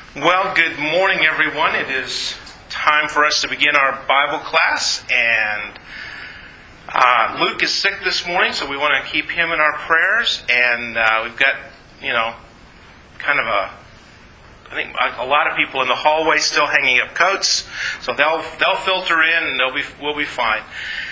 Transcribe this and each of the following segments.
Well, good morning, everyone. It is time for us to begin our Bible class, and Luke is sick this morning, so we want to keep him in our prayers. And we've got, I think a lot of people in the hallway still hanging up coats, so they'll filter in, and we'll be fine.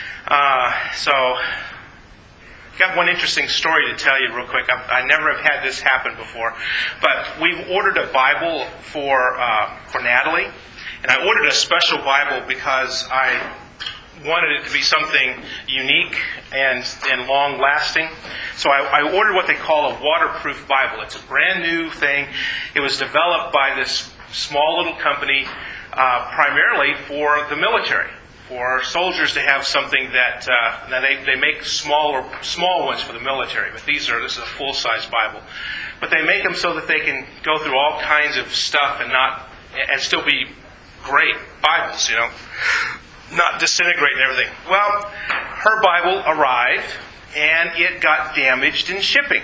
Got one interesting story to tell you real quick. I never have had this happen before, but we've ordered a Bible for Natalie, and I ordered a special Bible because I wanted it to be something unique and long-lasting. So I ordered what they call a waterproof Bible. It's a brand new thing. It was developed by this small little company primarily for the military, for soldiers to have something that they make small ones for the military, but this is a full-size Bible. But they make them so that they can go through all kinds of stuff and still be great Bibles, not disintegrate and everything. Well, her Bible arrived and it got damaged in shipping.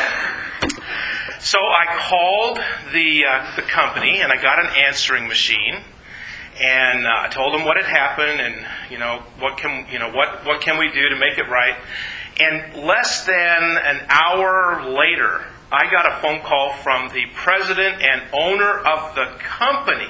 So I called the company and I got an answering machine. And I told them what had happened, and what can we do to make it right. And less than an hour later, I got a phone call from the president and owner of the company.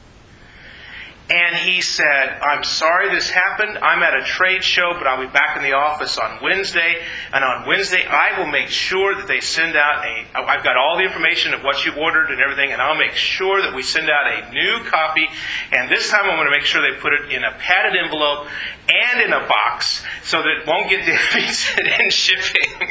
And he said, "I'm sorry this happened. I'm at a trade show, but I'll be back in the office on Wednesday. And on Wednesday, I will make sure that they send out I've got all the information of what you ordered and everything, and I'll make sure that we send out a new copy. And this time I'm going to make sure they put it in a padded envelope and in a box so that it won't get damaged in shipping."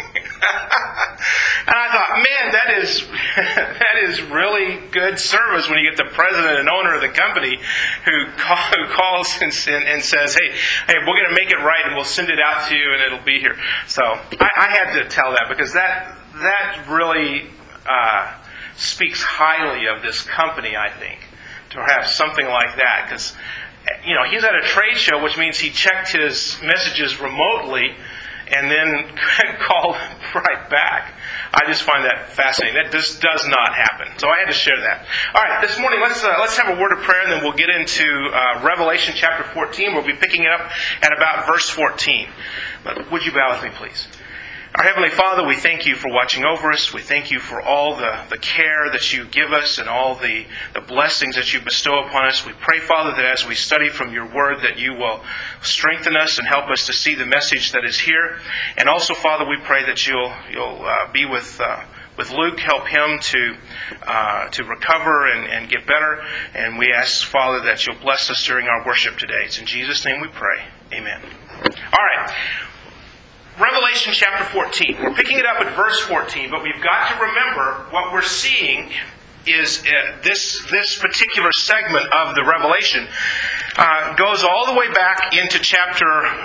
And I thought, man, that is really good service when you get the president and owner of the company who calls and says, hey, we're going to make it right and we'll send it out to you and it'll be here. So I had to tell that because that really speaks highly of this company, I think, to have something like that. Because, he's at a trade show, which means he checked his messages remotely and then called right back. I just find that fascinating. That just does not happen. So I had to share that. All right, this morning let's have a word of prayer, and then we'll get into Revelation chapter 14. We'll be picking it up at about verse 14. But would you bow with me, please? Our Heavenly Father, we thank you for watching over us. We thank you for all the care that you give us and all the blessings that you bestow upon us. We pray, Father, that as we study from your word, that you will strengthen us and help us to see the message that is here. And also, Father, we pray that you'll be with Luke, help him to recover and get better. And we ask, Father, that you'll bless us during our worship today. It's in Jesus' name we pray. Amen. All right. Revelation chapter 14. We're picking it up at verse 14, but we've got to remember what we're seeing is this particular segment of the Revelation goes all the way back into chapter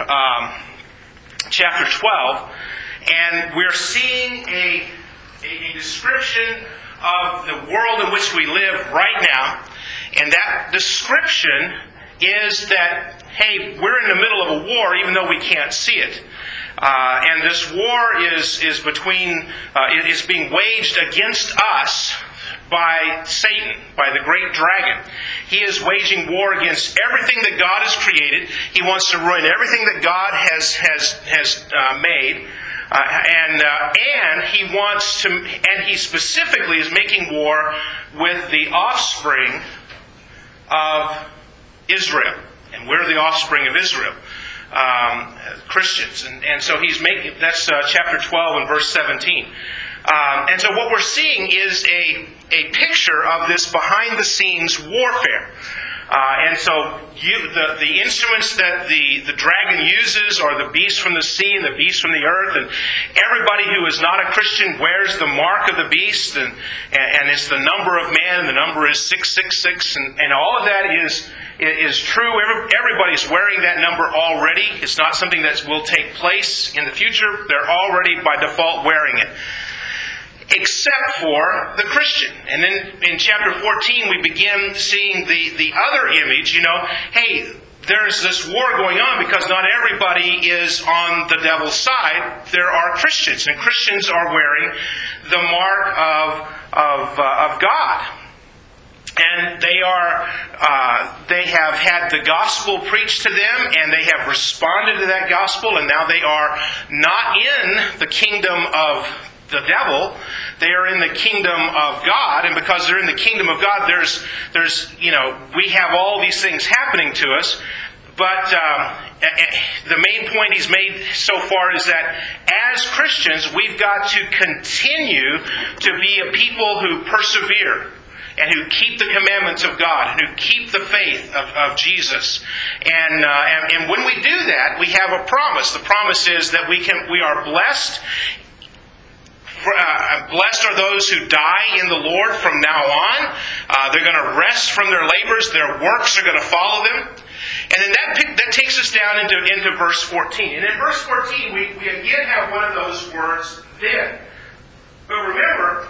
12, and we're seeing a description of the world in which we live right now, and that description is that, hey, we're in the middle of a war even though we can't see it. And this war is being waged against us by Satan, by the great dragon. He is waging war against everything that God has created. He wants to ruin everything that God has made. And he specifically is making war with the offspring of Israel. And we're the offspring of Israel. Christians. And so he's making, that's chapter 12 and verse 17. And so what we're seeing is a picture of this behind-the-scenes warfare. And so the instruments that the dragon uses are the beast from the sea and the beast from the earth. And everybody who is not a Christian wears the mark of the beast. And it's the number of man, and the number is 666. And all of that is true. Everybody's wearing that number already. It's not something that will take place in the future. They're already by default wearing it. Except for the Christian. And then in chapter 14 we begin seeing the other image, hey, there's this war going on because not everybody is on the devil's side. There are Christians, and Christians are wearing the mark of God. And they have had the gospel preached to them, and they have responded to that gospel, and now they are not in the kingdom of the devil. They are in the kingdom of God, and because they're in the kingdom of God, there's we have all these things happening to us. But the main point he's made so far is that as Christians, we've got to continue to be a people who persevere and who keep the commandments of God, and who keep the faith of Jesus. And when we do that, we have a promise. The promise is that we are blessed. Blessed are those who die in the Lord from now on. They're going to rest from their labors. Their works are going to follow them. And then that takes us down into verse 14. And in verse 14, we again have one of those words, then. But remember,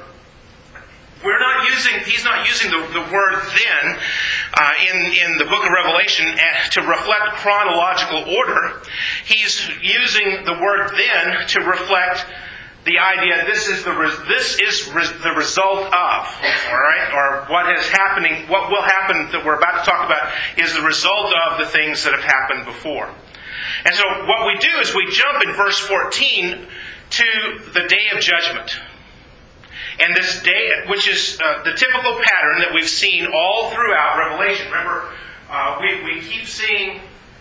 he's not using the word then in the book of Revelation to reflect chronological order. He's using the word then to reflect the idea this is the result of, all right, or what will happen that we're about to talk about is the result of the things that have happened before. And so what we do is we jump in verse 14 to the day of judgment. And this day, which is the typical pattern that we've seen all throughout Revelation. Remember, we keep seeing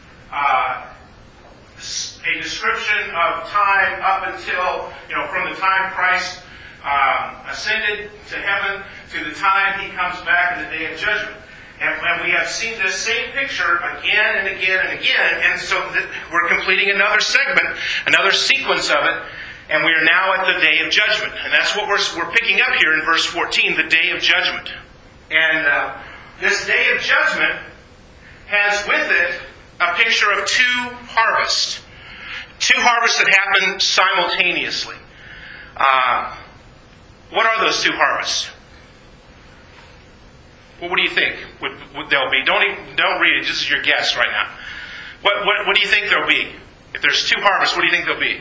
a description of time up until, from the time Christ ascended to heaven to the time He comes back in the day of judgment. And we have seen this same picture again and again and again. And so we're completing another segment, another sequence of it. And we are now at the day of judgment. And that's what we're picking up here in verse 14, the day of judgment. And this day of judgment has with it a picture of two harvests. Two harvests that happen simultaneously. What are those two harvests? Well, what do you think they'll be? Don't read it. This is your guess right now. What do you think there'll be? If there's two harvests, what do you think there'll be?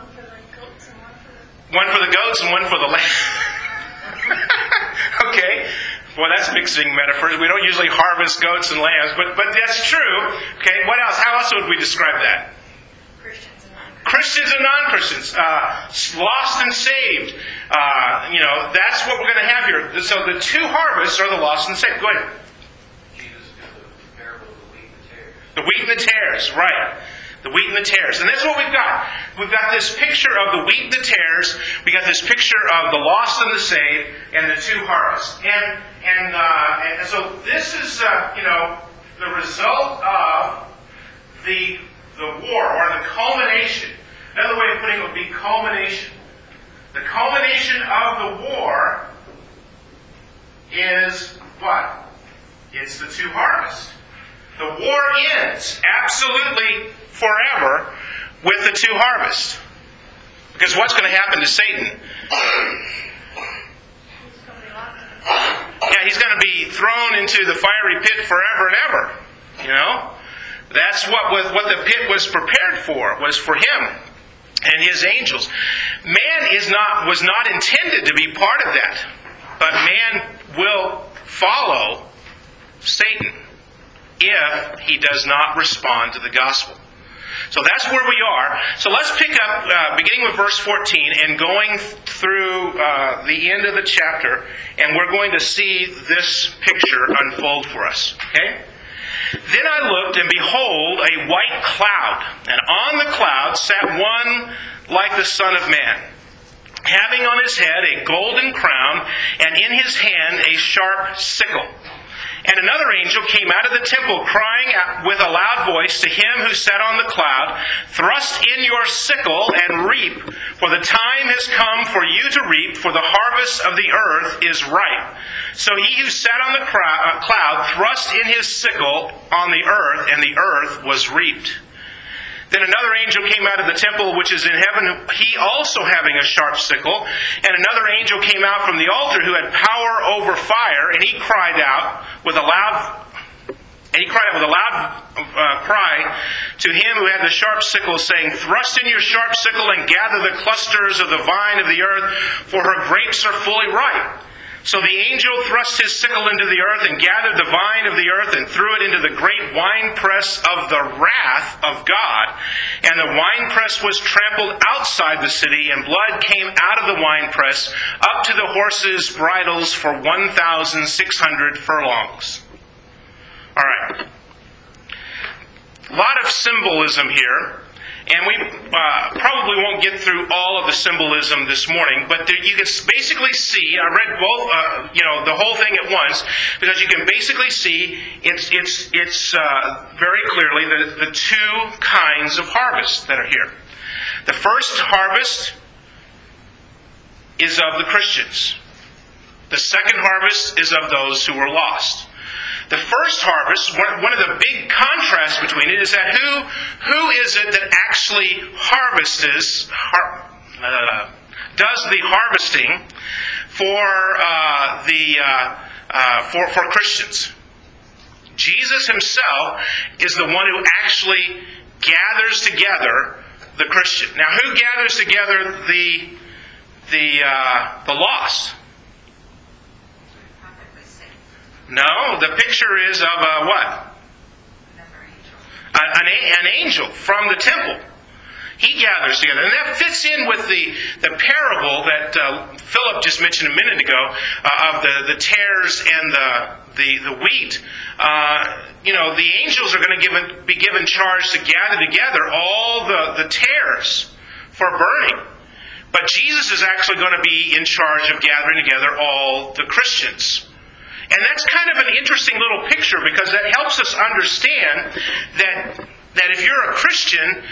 One for the goats and one for the lambs. Okay. Well, that's mixing metaphors. We don't usually harvest goats and lambs, but that's true. Okay. What else? How else would we describe that? Christians and non-Christians. Lost and saved. That's what we're going to have here. So the two harvests are the lost and saved. Go ahead. Jesus gives the parable of the wheat and the tares. The wheat and the tares, right. The wheat and the tares. And that's what we've got. We've got this picture of the wheat and the tares. We got this picture of the lost and the saved and the two harvests. And so this is, the result of the war, or the culmination. Another way of putting it would be culmination. The culmination of the war is what? It's the two harvests. The war ends absolutely forever with the two harvests. Because what's going to happen to Satan? Yeah, he's going to be thrown into the fiery pit forever and ever. That's what the pit was prepared for, was for him and his angels. Man was not intended to be part of that. But man will follow Satan if he does not respond to the gospel. So that's where we are. So let's pick up, beginning with verse 14 and going through the end of the chapter, and we're going to see this picture unfold for us. Okay? Then I looked, and behold, a white cloud, and on the cloud sat one like the Son of Man, having on his head a golden crown, and in his hand a sharp sickle. And another angel came out of the temple, crying out with a loud voice to him who sat on the cloud, "Thrust in your sickle and reap, for the time has come for you to reap, for the harvest of the earth is ripe." So he who sat on the cloud thrust in his sickle on the earth, and the earth was reaped. Then another angel came out of the temple which is in heaven, he also having a sharp sickle. And another angel came out from the altar who had power over fire, and he cried out with a loud cry to him who had the sharp sickle, saying, "Thrust in your sharp sickle and gather the clusters of the vine of the earth, for her grapes are fully ripe." So the angel thrust his sickle into the earth and gathered the vine of the earth and threw it into the great winepress of the wrath of God. And the winepress was trampled outside the city, and blood came out of the winepress up to the horses' bridles for 1,600 furlongs. All right. A lot of symbolism here. And we probably won't get through all of the symbolism this morning, but there, you can basically see, I read both, the whole thing at once, because you can basically see it's very clearly the two kinds of harvest that are here. The first harvest is of the Christians. The second harvest is of those who were lost. The first harvest, one of the big contrasts between it is that who is it that actually does the harvesting for Christians? Jesus himself is the one who actually gathers together the Christian. Now, who gathers together the lost? No, the picture is of what? An angel from the temple. He gathers together. And that fits in with the parable that Philip just mentioned a minute ago of the tares and the wheat. The angels are going to be given charge to gather together all the tares for burning. But Jesus is actually going to be in charge of gathering together all the Christians. And that's kind of an interesting little picture, because that helps us understand that if you're a Christian,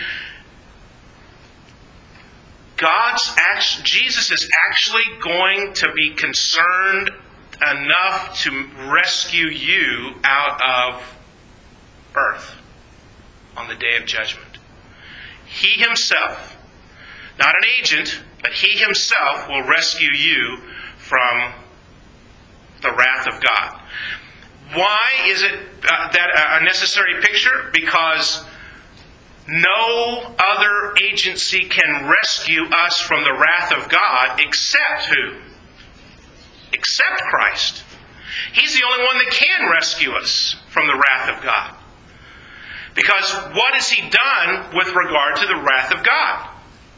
Jesus is actually going to be concerned enough to rescue you out of earth on the day of judgment. He himself, not an agent, but he himself will rescue you from the wrath of God. Why is it that a necessary picture? Because no other agency can rescue us from the wrath of God except who? Except Christ. He's the only one that can rescue us from the wrath of God. Because what has He done with regard to the wrath of God?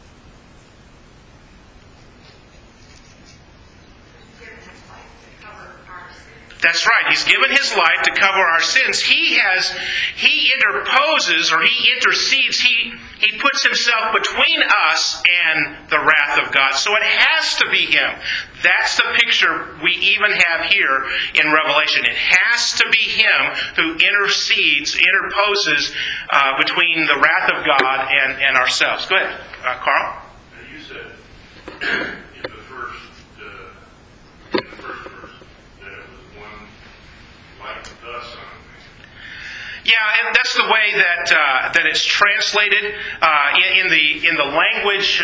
That's right. He's given His life to cover our sins. He interposes, or He intercedes. He puts Himself between us and the wrath of God. So it has to be Him. That's the picture we even have here in Revelation. It has to be Him who interposes between the wrath of God and ourselves. Go ahead, Carl. Now you said in the first verse that it was one like the Son of Man. Yeah, and that's the way that it's translated in the language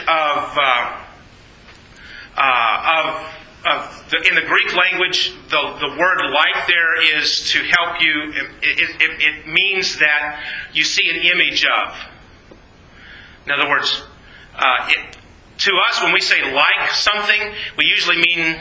in the Greek language. The word "like" there is to help you. It means that you see an image of. In other words, to us, when we say "like" something, we usually mean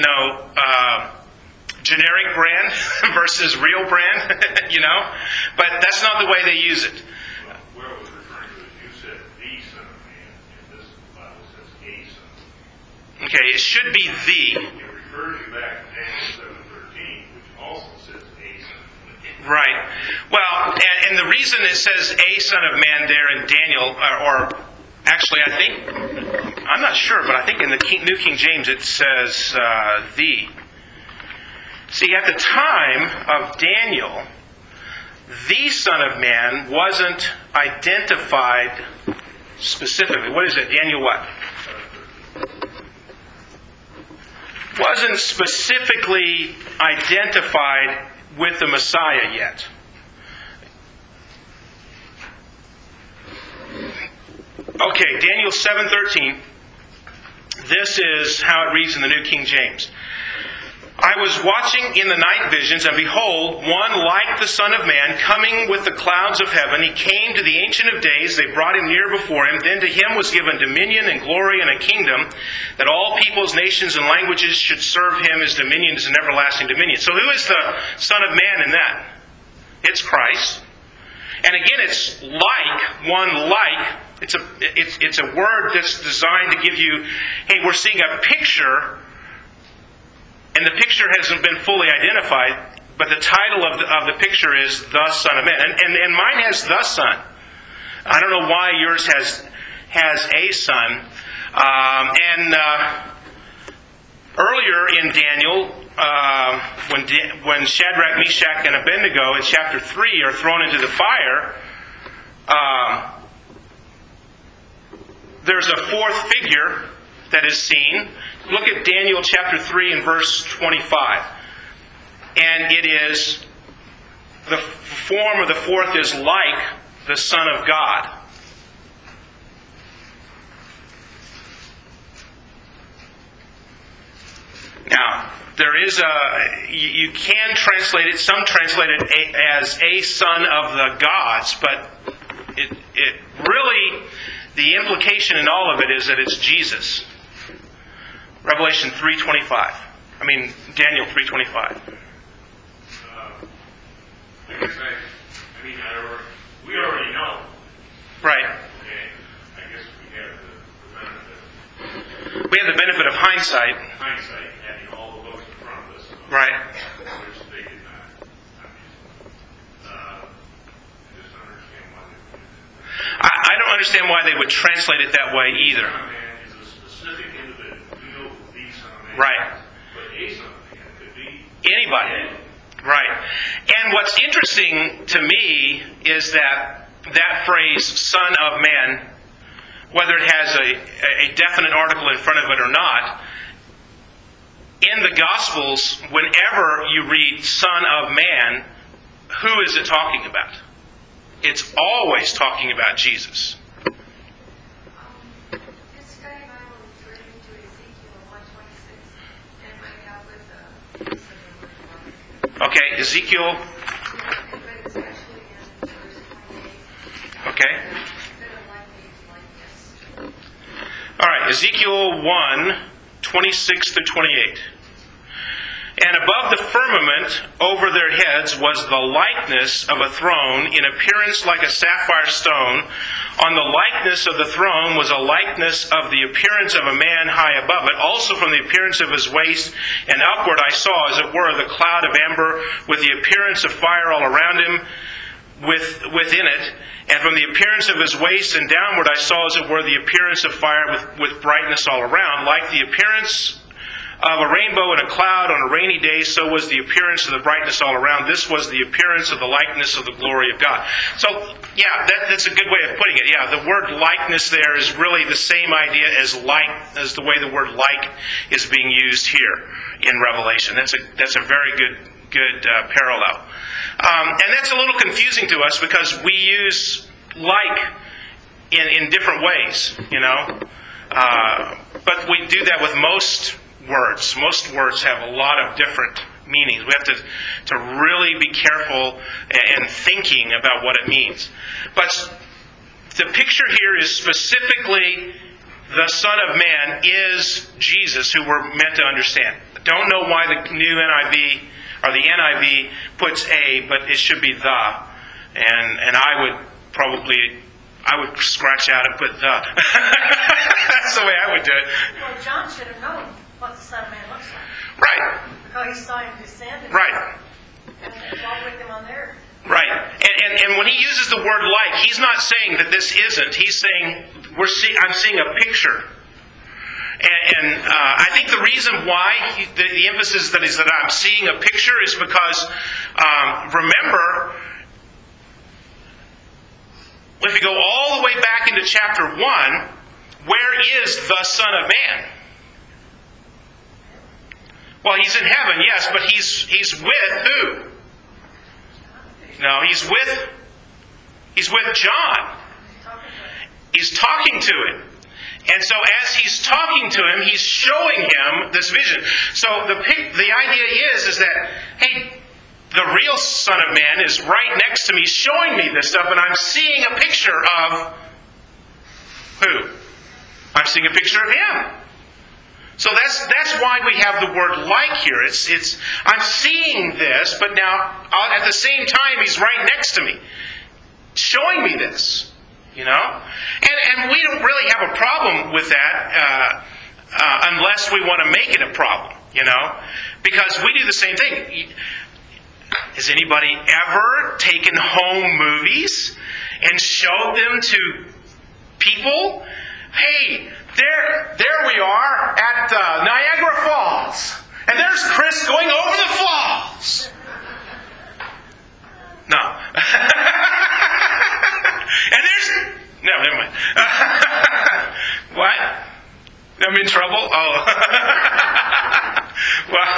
generic brand versus real brand, But that's not the way they use it. Well, where it was referring to, as you said, the Son of Man, and this Bible says a Son. Okay, it should be the. It refers you back to Daniel 7:13, which also says a Son of Man. Right. Well, and the reason it says a Son of Man there in Daniel, or actually I think, I'm not sure, but I think in the New King James it says the. See, at the time of Daniel, the Son of Man wasn't identified specifically. What is it? Daniel what? Wasn't specifically identified with the Messiah yet. Okay, Daniel 7:13. This is how it reads in the New King James. I was watching in the night visions, and behold, one like the Son of Man, coming with the clouds of heaven. He came to the Ancient of Days. They brought him near before him. Then to him was given dominion and glory and a kingdom, that all peoples, nations, and languages should serve him. His dominion is an everlasting dominion. So who is the Son of Man in that? It's Christ. And again, it's like, one like. It's a word that's designed to give you, hey, we're seeing a picture, and the picture hasn't been fully identified, but the title of the picture is The Son of Man. And mine has The Son. I don't know why yours has a son. Earlier in Daniel, when Shadrach, Meshach, and Abednego in chapter 3 are thrown into the fire, there's a fourth figure that is seen. Look at Daniel chapter 3 and verse 25. And it is, the form of the fourth is like the Son of God. Now, there is you can translate it, some translate it as a son of the gods, but it really, the implication in all of it is that it's Jesus. Revelation 3:25. Daniel 3:25. We already know. Right. Okay. I guess we have the benefit. We have the benefit of hindsight. Hindsight, having all the books in front of us. Right. Which they did not. I just don't understand why they would do that. I don't understand why they would translate it that way either. Son of Man is a specific individual. We know who the Son of Man Right. is. But a Son of Man could be Anybody. Right. And what's interesting to me is that phrase, Son of Man, whether it has a definite article in front of it or not, in the Gospels, whenever you read Son of Man, who is it talking about? It's always talking about Jesus. This study Bible is reading to Ezekiel 126, and right now with the Okay, Ezekiel. but especially in verse 28. Okay. Instead of like this. All right, Ezekiel 1, 26 to 28. And above the firmament over their heads was the likeness of a throne, in appearance like a sapphire stone. On the likeness of the throne was a likeness of the appearance of a man high above it. Also from the appearance of his waist and upward I saw, as it were, the cloud of amber, with the appearance of fire all around him within it. And from the appearance of his waist and downward I saw, as it were, the appearance of fire with brightness all around. Like the appearance of a rainbow in a cloud on a rainy day, so was the appearance of the brightness all around. This was the appearance of the likeness of the glory of God. So, yeah, that's a good way of putting it. Yeah, the word likeness there is really the same idea as the way the word like is being used here in Revelation. That's a very good parallel. And that's a little confusing to us because we use like in different ways, you know. But we do that with most words. Most words have a lot of different meanings. We have to really be careful and thinking about what it means. But the picture here is specifically the Son of Man is Jesus, who we're meant to understand. Don't know why the new NIV or the NIV puts a, but it should be the. And I would scratch out and put the. That's the way I would do it. Well, John should have known what the Son of Man looks like. Right. Because he saw him descend Right. and walk with him on the earth. Right. And when he uses the word like, he's not saying that this isn't. He's saying I'm seeing a picture. And I think the reason why the emphasis that is that I'm seeing a picture is because, remember, if you go all the way back into chapter 1, where is the Son of Man? Well, he's in heaven, yes, but he's with who? No, he's with John. He's talking to him. And so as he's talking to him, he's showing him this vision. So the idea is that, hey, the real Son of Man is right next to me showing me this stuff, and I'm seeing a picture of who? I'm seeing a picture of him. So that's why we have the word like here. It's I'm seeing this, but now at the same time he's right next to me, showing me this. You know? And we don't really have a problem with that unless we want to make it a problem, you know? Because we do the same thing. Has anybody ever taken home movies and showed them to people? Hey, there we are at Niagara Falls. And there's Chris going over the falls. No. And there's... No, never mind. What? I'm in trouble? Oh. Well,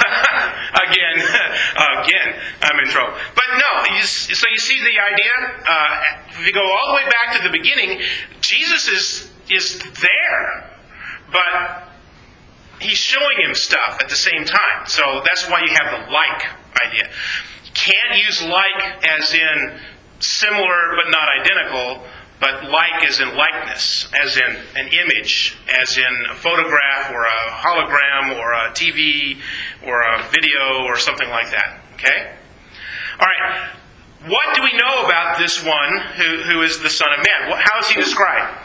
again, I'm in trouble. But no, so you see the idea? If you go all the way back to the beginning, Jesus is there. But he's showing him stuff at the same time. So that's why you have the like idea. You can't use like as in similar but not identical, but like as in likeness, as in an image, as in a photograph or a hologram or a TV or a video or something like that. Okay? All right. What do we know about this one who is the Son of Man? How is he described?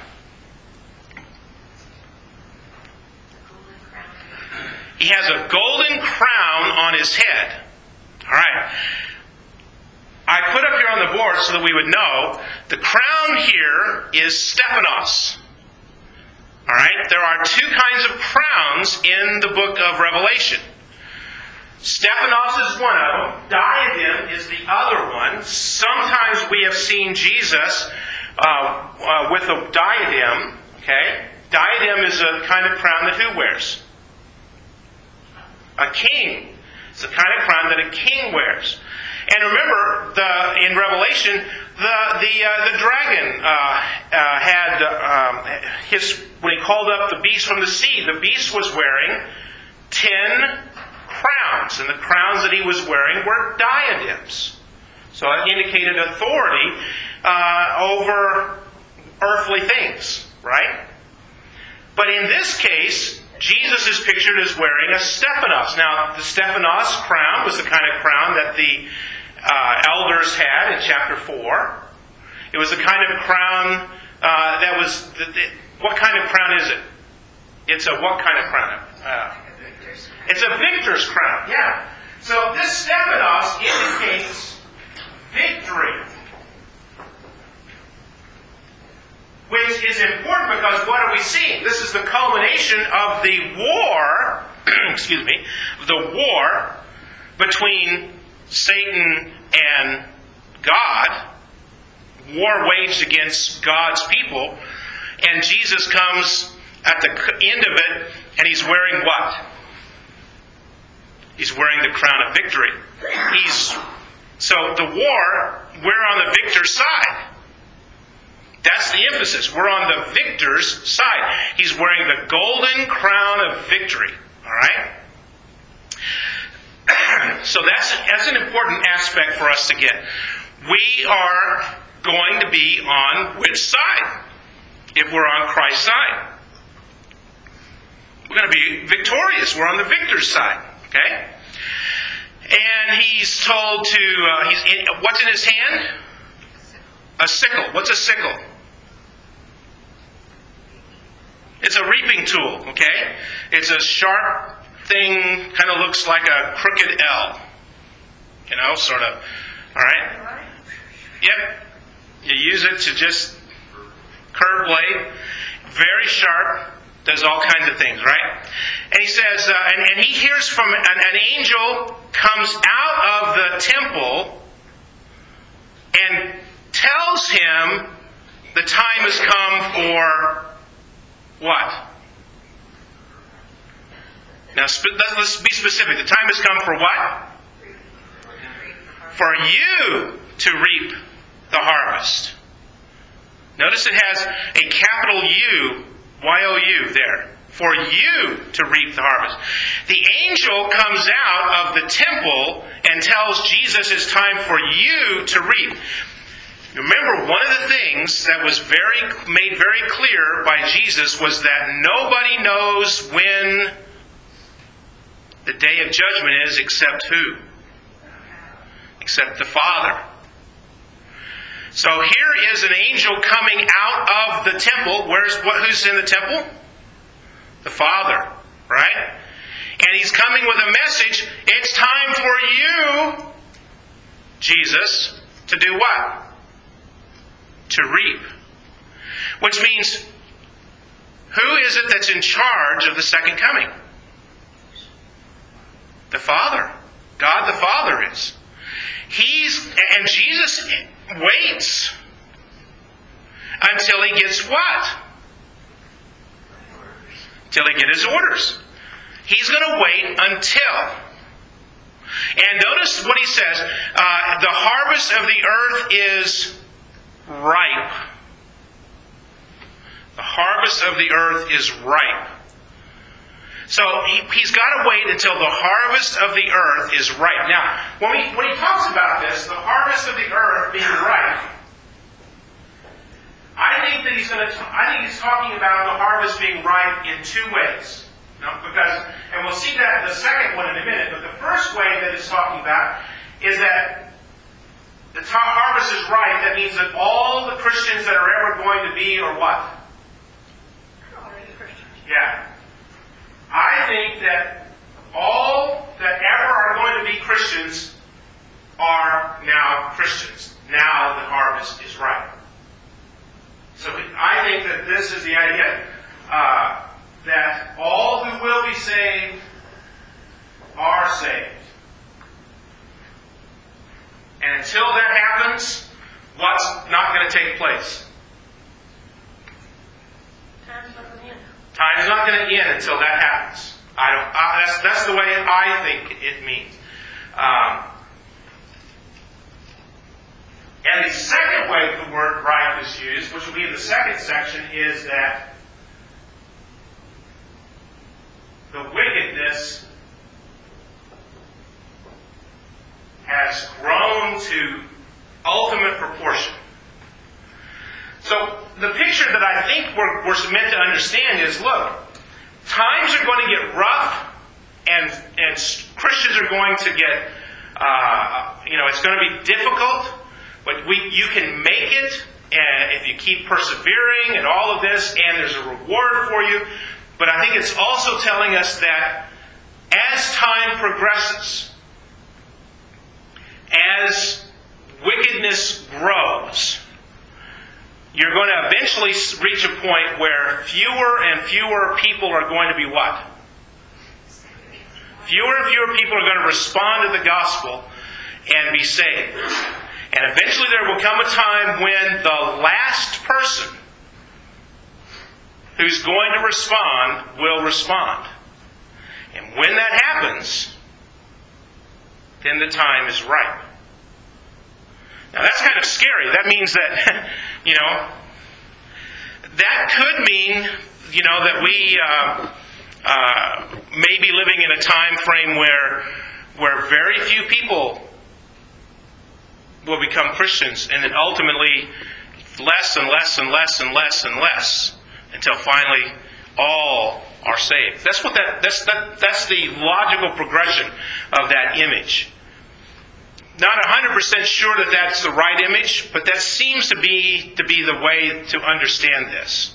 He has a golden crown on his head. All right. I put up here on the board so that we would know, the crown here is Stephanos. All right? There are two kinds of crowns in the book of Revelation. Stephanos is one of them. Diadem is the other one. Sometimes we have seen Jesus with a diadem. Okay? Diadem is a kind of crown that who wears? A king. It's the kind of crown that a king wears. And remember, in Revelation, the dragon had when he called up the beast from the sea, the beast was wearing 10 crowns, and the crowns that he was wearing were diadems. So that indicated authority over earthly things, right? But in this case, Jesus is pictured as wearing a Stephanos. Now, the Stephanos crown was the kind of crown that the elders had in chapter 4. It was the kind of crown that was... what kind of crown is it? It's a what kind of crown? It's a victor's crown, yeah. So this Stephanos indicates victory. Which is important because what are we seeing? This is the culmination of the war, excuse me, the war between Satan and God, war waged against God's people, and Jesus comes at the end of it, and he's wearing what? He's wearing the crown of victory. So the war, we're on the victor's side. That's the emphasis. We're on the victor's side. He's wearing the golden crown of victory. All right? So that's an important aspect for us to get. We are going to be on which side? If we're on Christ's side. We're going to be victorious. We're on the victor's side. Okay? And he's told to... what's in his hand? A sickle. What's a sickle? It's a reaping tool, okay? It's a sharp thing, kind of looks like a crooked L. You know, sort of. All right? Yep. You use it to just curve blade. Very sharp. Does all kinds of things, right? And he says, and he hears from an angel comes out of the temple and tells him the time has come for what? Now, let's be specific. The time has come for what? For you to reap the harvest. Notice it has a capital U Y-O-U there. For you to reap the harvest. The angel comes out of the temple and tells Jesus it's time for you to reap. Remember, one of the things that was made very clear by Jesus was that nobody knows when the day of judgment is except who? Except the Father. So here is an angel coming out of the temple. Who's in the temple? The Father, right? And he's coming with a message. It's time for you, Jesus, to do what? To reap. Which means, who is it that's in charge of the second coming? The Father. God the Father is. And Jesus waits until he gets what? Until he gets his orders. He's going to wait until. And notice what he says. The harvest of the earth is ripe. The harvest of the earth is ripe. So he's got to wait until the harvest of the earth is ripe. Now, when he talks about this, the harvest of the earth being ripe, I think he's talking about the harvest being ripe in two ways. And we'll see that the second one in a minute. But the first way that it's talking about is that the harvest is ripe. That means that all the Christians that are ever going to be are what? Already Christians. Yeah. I think that all that ever are going to be Christians are now Christians. Now the harvest is ripe. So I think that this is the idea. That all who will be saved are saved. And until that happens, what's not going to take place? Time's not going to end. Time's not going to end until that happens. That's the way I think it means. And the second way the word ripe is used, which will be in the second section, is that the wickedness has grown to ultimate proportion. So the picture that I think we're meant to understand is, look, times are going to get rough, and Christians are going to get, it's going to be difficult, but you can make it if you keep persevering and all of this, and there's a reward for you. But I think it's also telling us that as time progresses, as wickedness grows, you're going to eventually reach a point where fewer and fewer people are going to be what? Fewer and fewer people are going to respond to the gospel and be saved. And eventually there will come a time when the last person who's going to respond will respond. And when that happens, then the time is ripe. Now that's kind of scary. That means that, that could mean, that we may be living in a time frame where very few people will become Christians, and then ultimately less and less and less and less and less, until finally all are saved. That's the logical progression of that image. Not 100% sure that that's the right image, but that seems to be the way to understand this.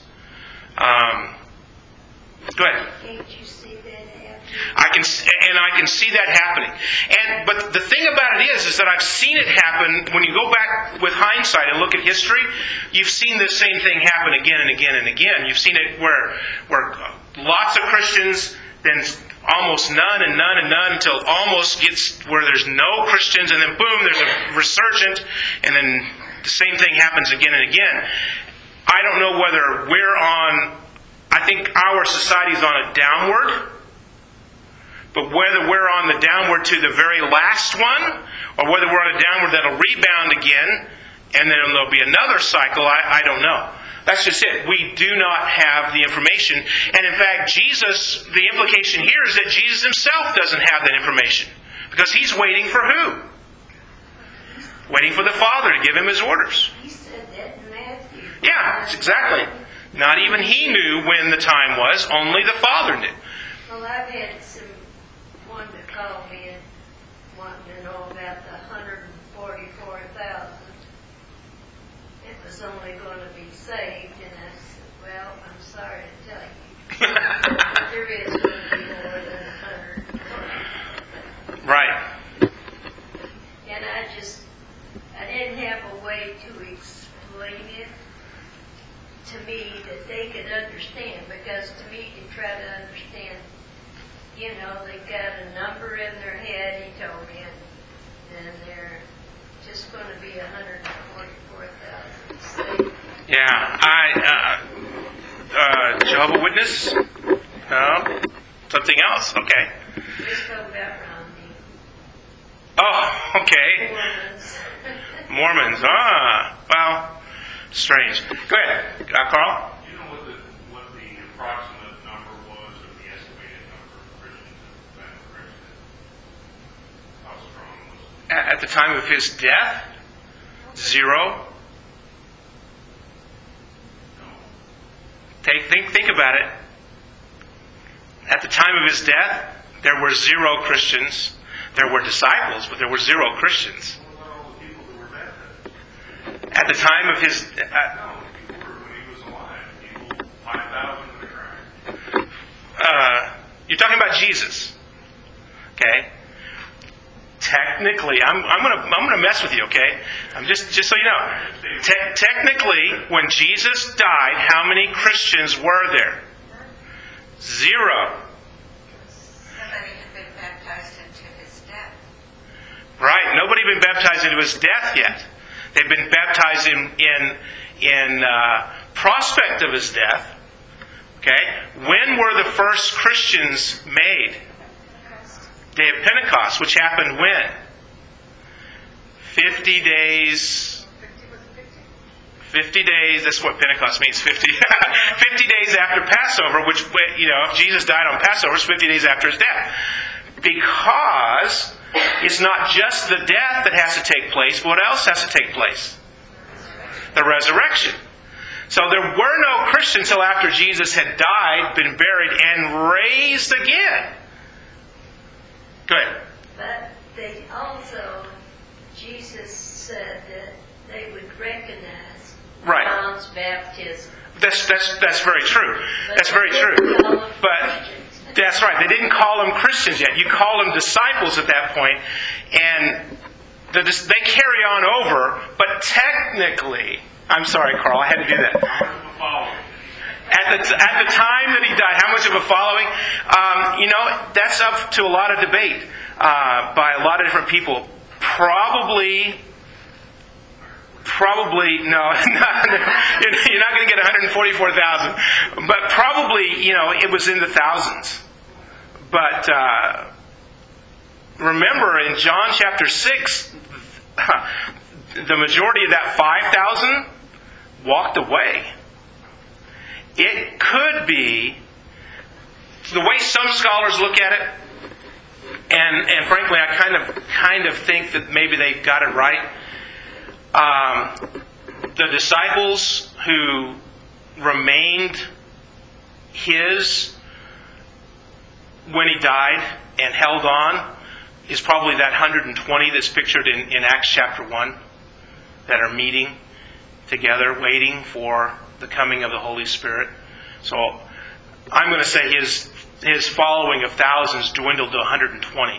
Go ahead. Can't you see that happening? I can see that happening. But the thing about it is that I've seen it happen. When you go back with hindsight and look at history, you've seen the same thing happen again and again and again. You've seen it where lots of Christians, then almost none and none and none, until it almost gets where there's no Christians, and then boom, there's a resurgent, and then the same thing happens again and again. I don't know whether I think our society's on a downward, but whether we're on the downward to the very last one, or whether we're on a downward that'll rebound again, and then there'll be another cycle, I don't know. That's just it. We do not have the information. And in fact, Jesus, the implication here is that Jesus himself doesn't have that information. Because he's waiting for who? Waiting for the Father to give him his orders. He said that in Matthew. Yeah, exactly. Not even he knew when the time was, only the Father knew. Well, I've had one to call me and wanting to know about the 144,000. It was only going to be saved, and I said, well, I'm sorry to tell you. There is going to be more than 140,000. Right. And I didn't have a way to explain it to me that they could understand, because to me, to try to understand, they've got a number in their head, he told me, and they're just going to be 144,000. Yeah. Jehovah's Witness? No. Something else. Okay. Just go about Romney. Oh, okay. Mormons. Mormons. Well, strange. Go ahead, Carl. Do you know what the approximate number was, or the estimated number of Christians that went arrested? How strong was it? At the time of his death, 0. Think about it. At the time of his death, there were 0 Christians. There were disciples, but there were 0 Christians. What about all the people that were baptized? At the time of his... No, people were when he was alive. People, 5,000 were tried. You're talking about Jesus. Okay? Technically, I'm gonna mess with you, okay? I'm just so you know. Technically, when Jesus died, how many Christians were there? 0. Somebody had been baptized into his death. Right. Nobody had been baptized into his death yet. They've been baptized in prospect of his death. Okay. When were the first Christians made? Day of Pentecost, which happened when? 50 days. 50 days, that's what Pentecost means, 50. 50 days after Passover, which, if Jesus died on Passover, it's 50 days after his death. Because it's not just the death that has to take place, but what else has to take place? The resurrection. So there were no Christians until after Jesus had died, been buried, and raised again. Go ahead. But they also, Jesus said that they would recognize Right. John's baptism. That's very true. That's very true. But that's right. They didn't call them Christians yet. You call them disciples at that point, and they carry on over. But technically, I'm sorry, Carl, I had to do that. At the time that he died, how much of a following? That's up to a lot of debate by a lot of different people. Probably no. You're not going to get 144,000. But probably, it was in the thousands. But remember, in John chapter 6, the majority of that 5,000 walked away. It could be, the way some scholars look at it, and frankly, I kind of think that maybe they got it right. The disciples who remained his when he died and held on is probably that 120 that's pictured in Acts chapter 1 that are meeting together, waiting for the coming of the Holy Spirit. So I'm going to say his following of thousands dwindled to 120.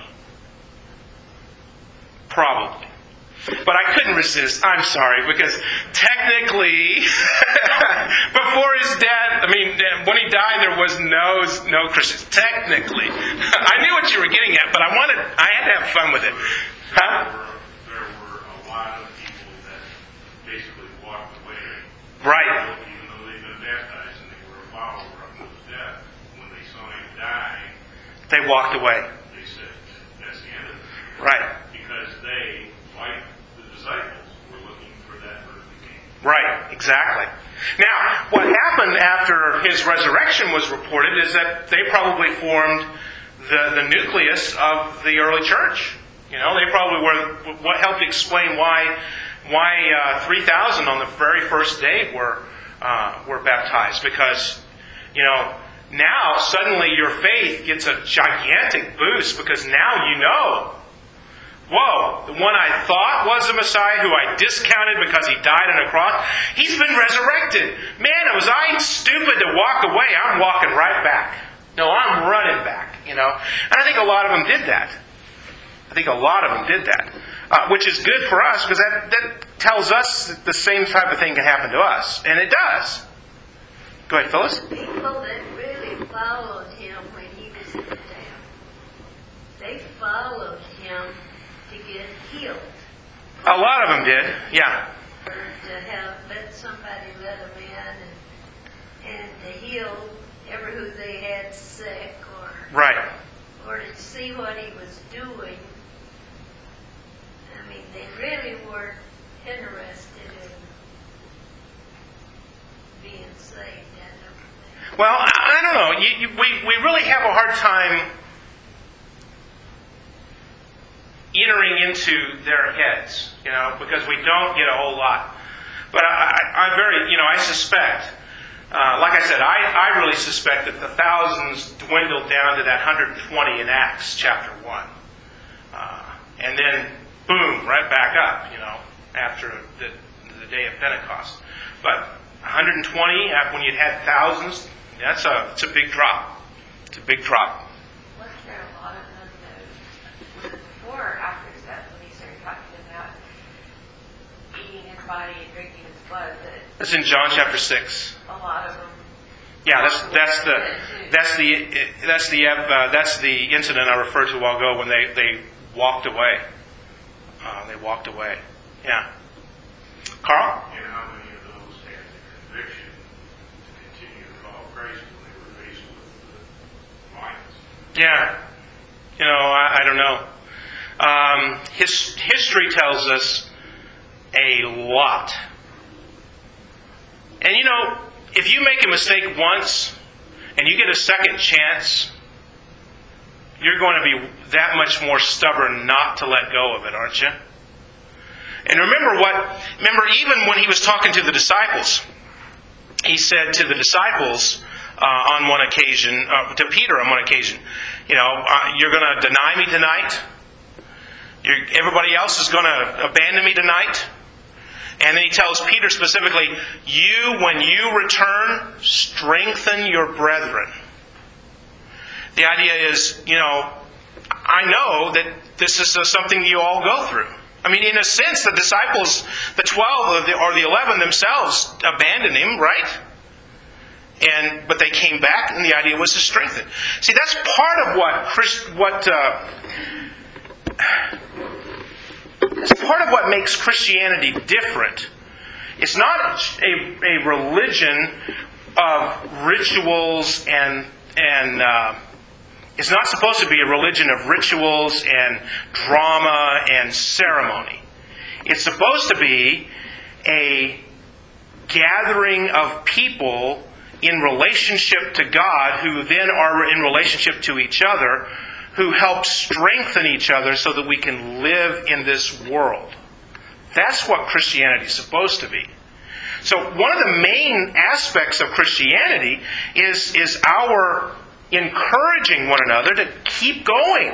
Probably. But I couldn't resist. I'm sorry, because technically, before his death, when he died, there was no Christians. Technically, I knew what you were getting at, but I had to have fun with it. Huh? There were a lot of people that basically walked away. Right. Even though they'd been baptized and they were a follower up to his death, when they saw him die, They walked away. they said, that's the end of it. Right. Because they, like the disciples, were looking for that earthly king. Right. Exactly. Now, what happened after his resurrection was reported is that they probably formed the nucleus of the early church. You know, they probably were what helped explain why 3,000 on the very first day were baptized, because, you know, now suddenly your faith gets a gigantic boost, because now you know, whoa, the one I thought was the Messiah, who I discounted because he died on a cross, he's been resurrected. Man, was I stupid to walk away? I'm walking right back. No, I'm running back, you know. And I think a lot of them did that. Which is good for us, because that tells us that the same type of thing can happen to us. And it does. Go ahead, Phyllis. People that really followed him when he was in town, they followed him to get healed. A lot of them did, yeah. Or to let somebody let them in and to heal who they had sick, Right. or to see what he was doing. I mean, they really weren't interested in being saved. I don't think. Well, I don't know. We really have a hard time entering into their heads, you know, because we don't get a whole lot. But I suspect, like I said, I really suspect that the thousands dwindled down to that 120 in Acts chapter 1. And then, boom, right back up, you know, after the day of Pentecost. But 120, when you'd had thousands, it's a big drop. It's a big drop. Wasn't there a lot of them that before or after his death, when he started talking about eating his body and drinking his blood, that That's in John chapter 6. a lot of them? Yeah, that's the incident I referred to a while ago when they walked away. They walked away. Yeah. Carl? And how many of those had the conviction to continue to follow Christ when they were faced with the lions? Yeah. You know, I don't know. History tells us a lot. And you know, if you make a mistake once and you get a second chance, you're going to be that much more stubborn not to let go of it, aren't you? And remember even when he was talking to the disciples, he said to the disciples on one occasion, to Peter on one occasion, you know, you're going to deny me tonight. Everybody else is going to abandon me tonight. And then he tells Peter specifically, when you return, strengthen your brethren. The idea is, you know, I know that this is something you all go through. I mean, in a sense, the disciples, the 12 or the 11 themselves abandoned him, right? But they came back, and the idea was to strengthen. See, that's part of It's part of what makes Christianity different. It's not a religion of rituals and it's not supposed to be a religion of rituals and drama and ceremony. It's supposed to be a gathering of people in relationship to God, who then are in relationship to each other, who help strengthen each other so that we can live in this world. That's what Christianity is supposed to be. So one of the main aspects of Christianity is our encouraging one another to keep going.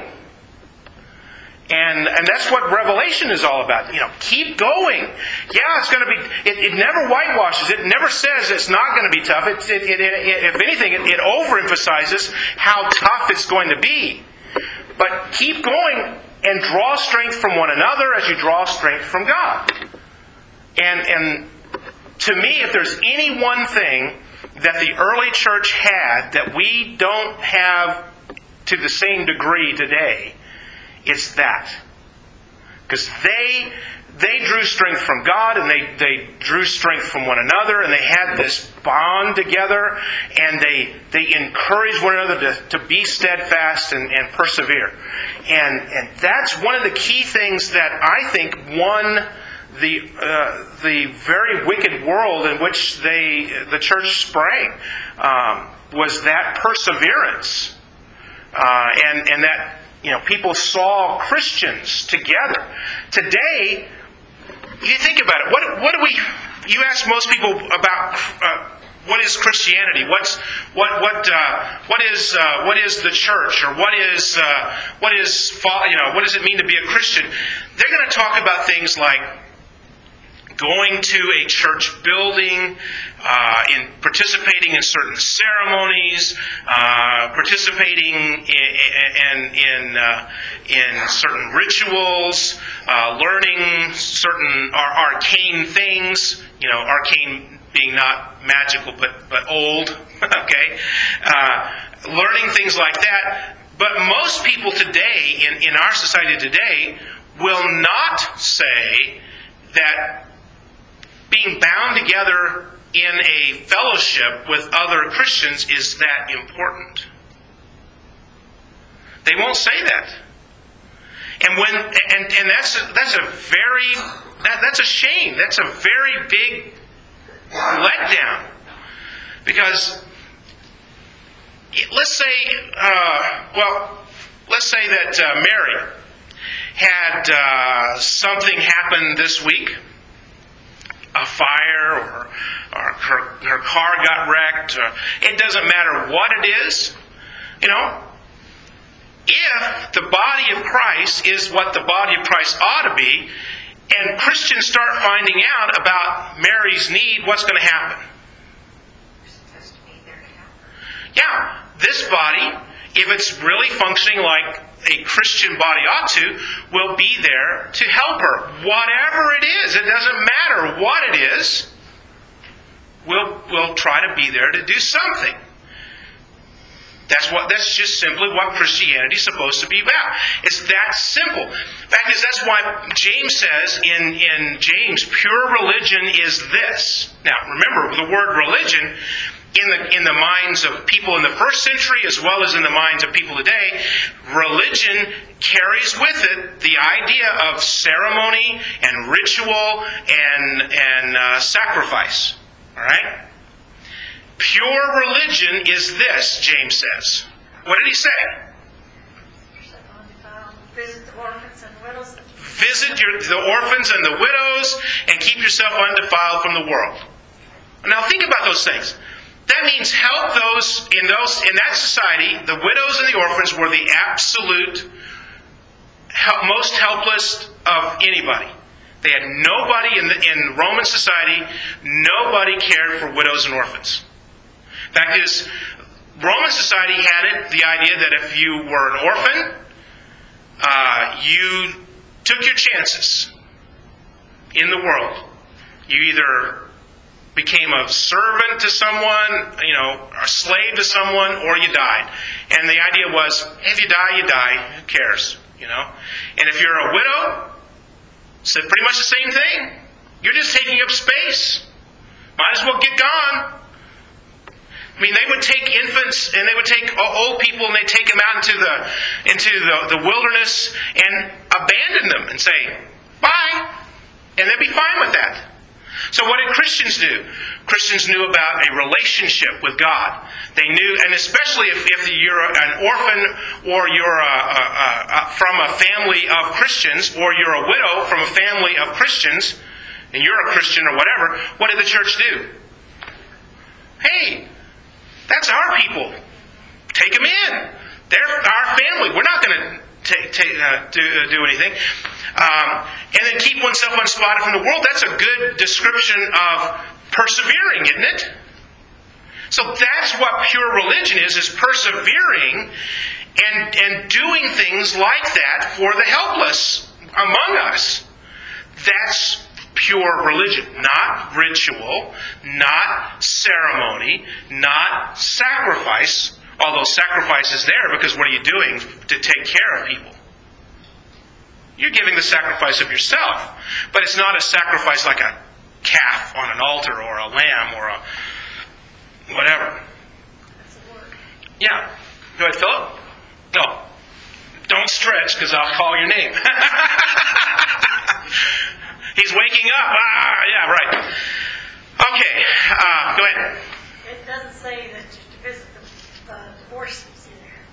And that's what Revelation is all about. You know, keep going. Yeah, it's going to be. It never whitewashes. It never says it's not going to be tough. If anything, it overemphasizes how tough it's going to be. But keep going and draw strength from one another as you draw strength from God. And to me, if there's any one thing that the early church had that we don't have to the same degree today, it's that. Because they drew strength from God, and they drew strength from one another, and they had this bond together, and they encouraged one another to be steadfast and persevere. And that's one of the key things that I think won the very wicked world in which the church sprang was that perseverance, and that people saw Christians together. Today, you think about it. What do we? You ask most people about what is Christianity? What is the church, or what does it mean to be a Christian? They're going to talk about things like going to a church building, in participating in certain ceremonies, participating in certain rituals, learning certain arcane things. Arcane being not magical but old. Okay, learning things like that. But most people today, in our society today, will not say that being bound together in a fellowship with other Christians is that important. They won't say that. And that's a shame. That's a very big letdown. Because let's say that Mary had something happen this week. A fire, or her car got wrecked. It doesn't matter what it is. If the body of Christ is what the body of Christ ought to be, and Christians start finding out about Mary's need, what's going to happen? Yeah, this body, if it's really functioning like a Christian body ought to, will be there to help her. Whatever it is, it doesn't matter what it is, we'll try to be there to do something. That's just simply what Christianity is supposed to be about. It's that simple. Fact is, that's why James says in James, pure religion is this. Now, remember, the word religion, in the minds of people in the first century as well as in the minds of people today, religion carries with it the idea of ceremony and ritual and sacrifice. All right? Pure religion is this, James says. What did he say? Visit the orphans and widows. Visit the orphans and the widows, and keep yourself undefiled from the world. Now think about those things. That means help those in that society. The widows and the orphans were the absolute most helpless of anybody. They had nobody in Roman society. Nobody cared for widows and orphans. Fact is, Roman society had the idea that if you were an orphan, you took your chances in the world. You either became a servant to someone, a slave to someone, or you died. And the idea was, if you die, you die. Who cares? And if you're a widow, it's pretty much the same thing. You're just taking up space. Might as well get gone. They would take infants and they would take old people and they'd take them out into the wilderness and abandon them and say, bye. And they'd be fine with that. So what did Christians do? Christians knew about a relationship with God. They knew, and especially if you're an orphan or you're from a family of Christians, or you're a widow from a family of Christians, and you're a Christian or whatever, what did the church do? Hey, that's our people. Take them in. They're our family. We're not going to do anything. And then keep oneself unspotted from the world. That's a good description of persevering, isn't it? So that's what pure religion is persevering and doing things like that for the helpless among us. That's pure religion. Not ritual, not ceremony, not sacrifice. Although sacrifice is there, because what are you doing to take care of people? You're giving the sacrifice of yourself. But it's not a sacrifice like a calf on an altar, or a lamb, or a whatever. Yeah. Go ahead, Philip. No. Don't stretch, because I'll call your name. He's waking up. Yeah, right. Okay, go ahead. It doesn't say that you to visit the divorcees in there.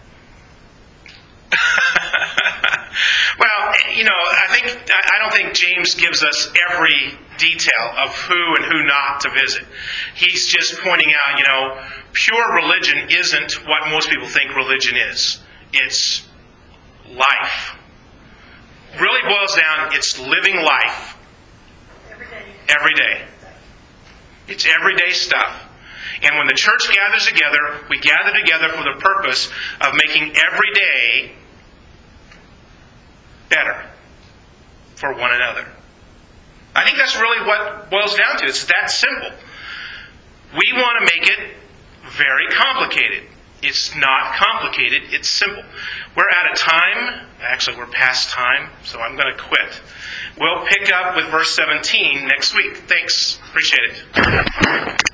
Well, I don't think James gives us every detail of who and who not to visit. He's just pointing out, pure religion isn't what most people think religion is. It's life. Really boils down, it's living life Every day. every day. It's everyday stuff. And when the church gathers together, we gather together for the purpose of making every day better for one another. I think that's really what it boils down to. It's that simple. We want to make it very complicated. It's not complicated. It's simple. We're out of time. Actually, we're past time, so I'm going to quit. We'll pick up with verse 17 next week. Thanks. Appreciate it.